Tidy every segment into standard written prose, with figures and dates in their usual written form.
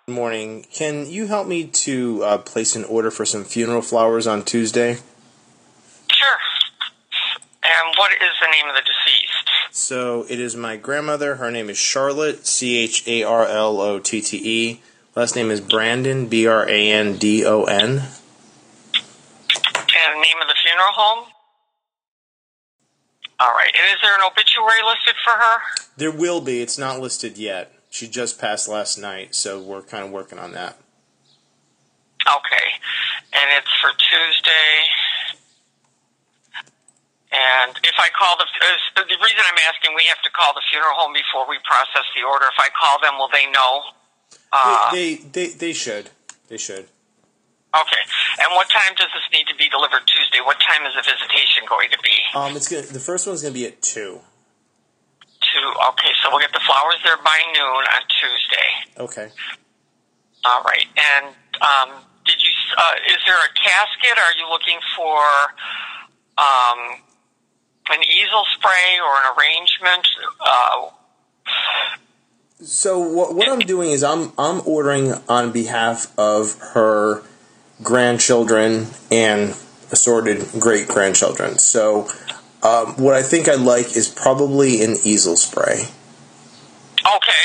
Good morning. Can you help me to place an order for some funeral flowers on Tuesday? Sure. And what is the name of the deceased? So it is my grandmother. Her name is Charlotte, Charlotte. Last name is Brandon, Brandon. And the name of the funeral home? All right. And is there an obituary listed for her? There will be. It's not listed yet. She just passed last night, so we're kind of working on that. Okay. And it's for Tuesday. And if I call the reason I'm asking, we have to call the funeral home before we process the order. If I call them, will they know? They should. They should. Okay. And what time does this need to be delivered Tuesday? What time is the visitation going to be? The first one's going to be at 2. 2. Okay, so we'll get the flowers there by noon on Tuesday. Okay. All right. And is there a casket? Are you looking for an easel spray or an arrangement? So what I'm doing is I'm ordering on behalf of her grandchildren and assorted great-grandchildren. So what I think I'd like is probably an easel spray. Okay.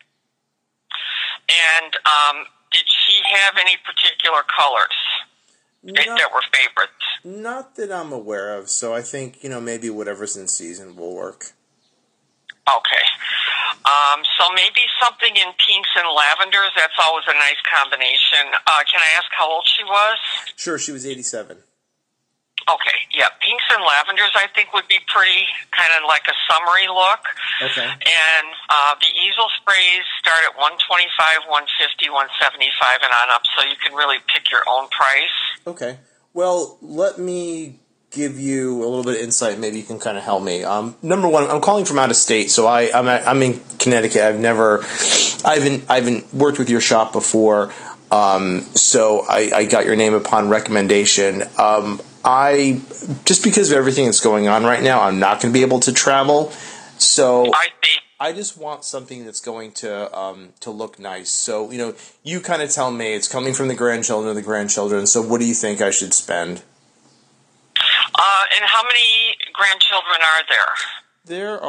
And did she have any particular colors that were favorites? Not that I'm aware of, so I think, maybe whatever's in season will work. Okay. So maybe something in pinks and lavenders, that's always a nice combination. Can I ask how old she was? Sure, she was 87. Okay, yeah. Pinks and lavenders, I think, would be pretty, kind of like a summery look. Okay. And the easel sprays start at $125, $150, $175 and on up, so you can really pick your own price. Okay. Well, let me give you a little bit of insight. Maybe you can kind of help me. Number one, I'm calling from out of state, so I'm in Connecticut. I haven't worked with your shop before, so I got your name upon recommendation. Just because of everything that's going on right now, I'm not going to be able to travel. So I just want something that's going to look nice. So, you kind of tell me it's coming from the grandchildren. So what do you think I should spend? And how many grandchildren are there?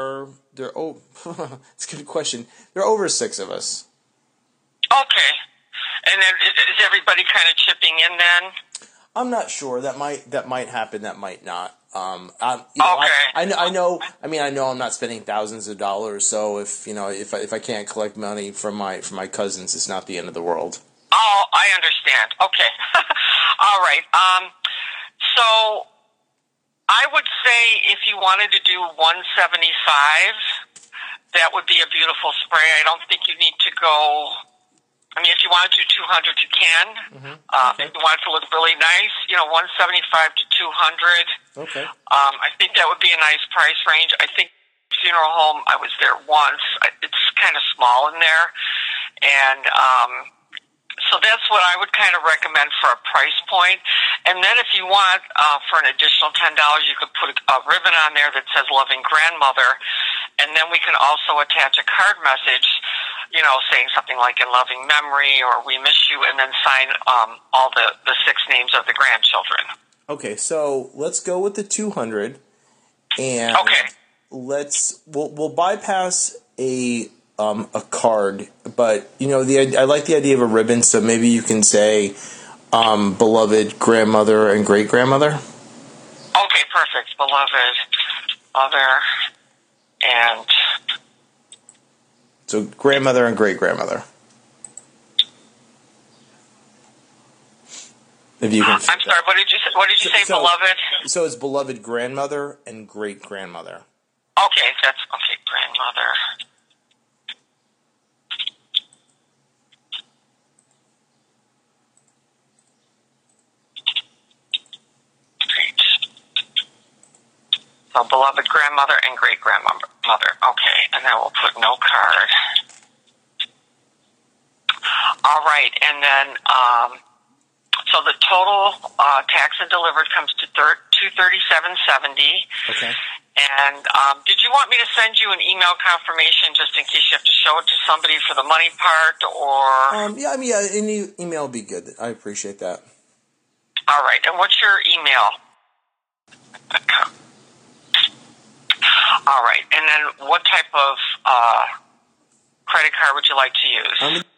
It's a good question. There are over 6 of us. Okay. And then is everybody kind of chipping in then? I'm not sure. That might happen. That might not. Okay. I know I'm not spending thousands of dollars. So if I can't collect money from my cousins, it's not the end of the world. Oh, I understand. Okay. All right. So I would say if you wanted to do $175, that would be a beautiful spray. I don't think you need to go. If you want to do 200, you can. Mm-hmm. Okay. If you want it to look really nice, 175 to 200. Okay. I think that would be a nice price range. I think funeral home, I was there once. It's kind of small in there. And so that's what I would kind of recommend for a price point. And then if you want, for an additional $10, you could put a ribbon on there that says Loving Grandmother. And then we can also attach a card message, saying something like in loving memory or we miss you, and then sign all the 6 names of the grandchildren. Okay, so let's go with the 200, and okay. We'll bypass a card, but I like the idea of a ribbon, so maybe you can say beloved grandmother and great grandmother. Okay, perfect. Beloved mother and so grandmother and great grandmother. If you can. I'm sorry. What did you say? Beloved. So it's beloved grandmother and great grandmother. Okay, that's okay. Grandmother. Great. So beloved grandmother and great grandmother. Okay, and then we'll put no card. All right, and then so the total tax and delivered comes to $237.70. Okay. And did you want me to send you an email confirmation just in case you have to show it to somebody for the money part, or? Any email would be good. I appreciate that. All right. And what's your email? All right. And then what type of credit card would you like to use?